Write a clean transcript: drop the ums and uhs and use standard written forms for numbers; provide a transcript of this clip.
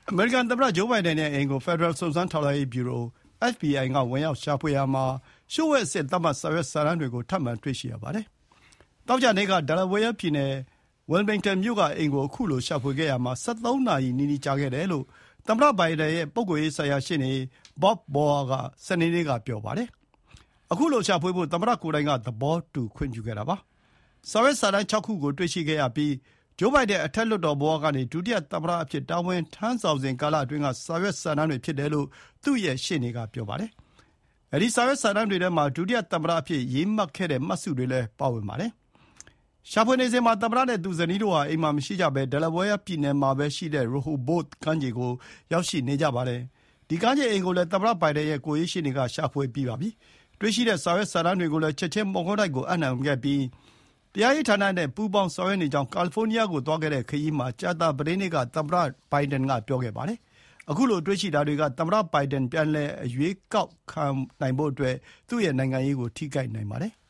အမေရိကန်သမ္မတဂျိုးဘိုင်ဒန်ရဲ့အိမ်ကိုဖက်ဒရယ်စုံစမ်းထောက်လှမ်းရေးဗျူရို FBI ကဝင်ရောက်ရှာဖွေရာမှာလျှို့ဝှက်အဆင့်သတ်မှတ်စာရွက်စာတမ်းတွေကိုထပ်မံတွေ့ရှိရပါတယ်။သောကြာနေ့ကဒလာဝဲယားပြည်နယ်ဝယ်လ်မင်တန်မြို့ကအိမ်ကိုခုလိုရှာဖွေခဲ့ရာမှာ13နာရီနီးနီးကြာခဲ့တယ်လို့သမ္မတဘိုင်ဒန်ရဲ့ပုဂ္ဂိုလ်ရေးဆိုင်ရာရှေ့နေ Bob Boer ကစနေနေ့ကပြောပါတယ်။အခုလိုရှာဖွေဖို့သမ္မတကိုယ်တိုင်ကသဘောတူခွင့်ပြုခဲ့တာပါ။စာရွက်စာတမ်း6ခုကိုတွေ့ရှိခဲ့ရပြီးဂျိုးဘိုင်ဒန်အထက်လွှတ်တော်ဘဝကနေဒုတိယသမ္မတအဖြစ်တာဝန်ထမ်းဆောင်စဉ်ကာလအတွင်းကစာရွက်စာတမ်းတွေဖြစ်တယ်လို့သူ့ရဲ့ရှေ့နေကပြောပါတယ်။အဲဒီစာရွက်စာတမ်းတွေထဲမှာဒုတိယသမ္မတအဖြစ်ရေးမှတ်ခဲ့တဲ့မှတ်စုတွေလည်းပါဝင်ပါတယ်။ရှာဖွေနေစဉ်မှာသမ္မတနဲ့သူဇနီးတို့ဟာအိမ်မှာမရှိကြဘဲဒလာဝဲယားပြည်နယ်မှာပဲရှိတဲ့ Rehoboth ကမ်းခြေကိုရောက်ရှိနေကြပါတယ်။ဒီကမ်းခြေအိမ်ကိုလည်းသမ္မတဘိုင်ဒန်ရဲ့ကိုယ်ရေးရှေ့နေကရှာဖွေပြီးပါပြီ။တွေ့ရှိတဲ့စာရွက်စာတမ်းတွေကိုလည်းချက်ချင်းမော်ကွန်းတိုက်ကိုအပ်နှံခဲ့ပြီးတရားရေးဌာနနဲ့ပူးပေါင်းဆောင်ရွက်နေကြောင်းကာလီဖိုးနီးယားကိုသွားခဲ့တဲ့ခရီးမှာကြာသပတေးနေ့ကသမ္မတဘိုင်ဒန်ကပြောခဲ့ပါတယ်။အခုလိုတွေ့ရှိတာတွေကသမ္မတဘိုင်ဒန်ပြန်လည်အရွေးကောက်ခံနိုင်ဖို့အတွက်သူ့ရဲ့နိုင်ငံရေးကိုထိခိုက်နိုင်ပါတယ်။